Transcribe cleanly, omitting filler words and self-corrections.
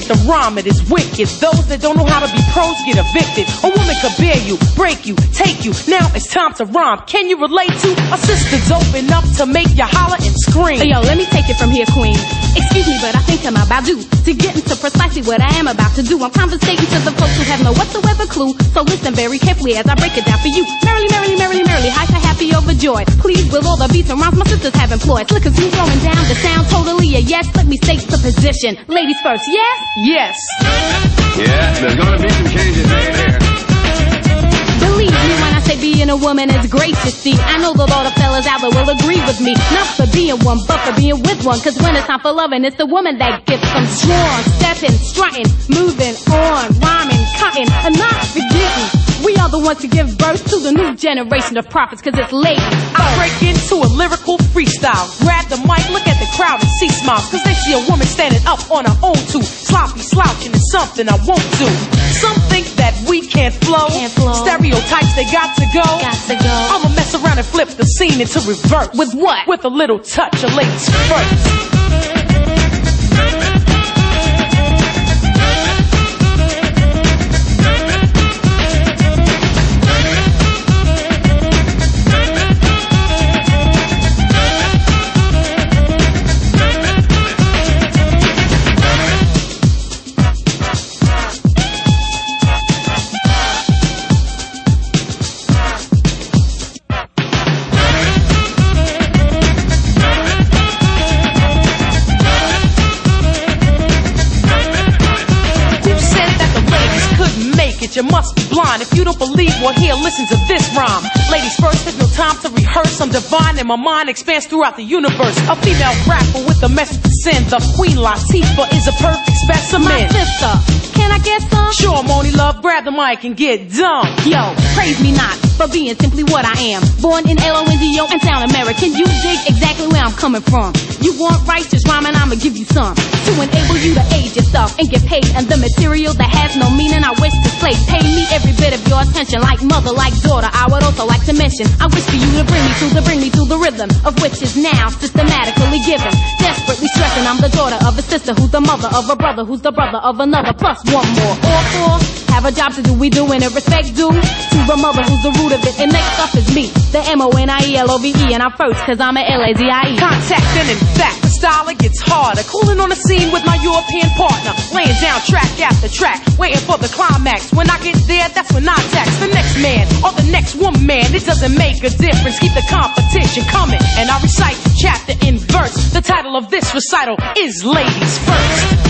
the rhyme, it is wicked. Those that don't know how to be pros get evicted. A woman could bear you, break you, take you. Now it's time to rhyme. Can you relate to a sister's open up to make you holler and scream? Yo, let me take it from here, queen. Excuse me, but I think I'm about due to get into precisely what I am about to do. I'm conversating to the folks who have no whatsoever clue. So listen very carefully as I break it down for you. Merrily, merrily, merrily, merrily, hyper happy overjoyed. Pleased with all the beats and rhymes my sisters have employed. Slick and smooth flowing down the sound, totally a yes. Let me state the position. Ladies first, yes? Yes. Yeah, there's gonna be some changes made here. Believe me when I say being a woman is great to see. I know that all the fellas out there will agree with me. Not for being one, but for being with one. Cause when it's time for loving, it's the woman that gets them strong. Stepping, strutting, moving on, rhyming, cutting, and not forgetting. We are the ones to give birth to the new generation of prophets, cause it's ladies. I break into a lyrical freestyle. Grab the mic, look at the crowd and see smiles. Cause they see a woman standing up on her own too. Sloppy slouching is something I won't do. Some think that we can't flow. Stereotypes, they got to go. I'ma mess around and flip the scene into reverse. With what? With a little touch of ladies first. You must be blind if you don't believe or hear. Listen to this rhyme. Ladies first, there's no time to rehearse. I'm divine and my mind expands throughout the universe. A female rapper with a message to send. The Queen Latifah is a perfect specimen. My sister, can I get some? Sure, Moni Love, grab the mic and get dumb. Yo, praise me not for being simply what I am. Born in L.O.N.Z.O. and sound American. You dig exactly where I'm coming from. You want righteous rhyming, I'ma give you some. To enable you to age yourself and get paid. And the material that has no meaning, I wish to slay. Pay me every bit of your attention, like mother, like daughter. I would also like to mention, I wish for you to bring me to the rhythm of which is now systematically given. Desperately stressing, I'm the daughter of a sister who's the mother of a brother who's the brother of another, plus one more. All four have a job to do. We doing it respect due to the mother who's the root of it. And next up is me, the MONIELOVE, and I'm first cause I'm a LAZIE. Contact and in fact, the style it gets harder. Cooling on the scene with my European partner, laying down track after track, waiting for the climax. When I get there, that's when I tax the next man or the next woman. It doesn't make a difference. Keep the competition coming, and I recite chapter in verse. The title of this recital is Ladies First.